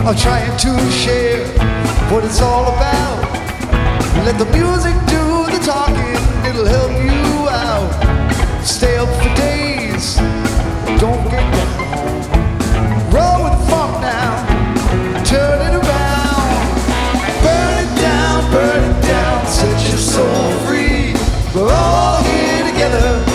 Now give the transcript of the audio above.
I'm trying to share what it's all about. Let the music do the talking, it'll help you out. Stay up for days, don't get down. Roll with the funk now, turn it around. Burn it down, set your soul free. We're all here together.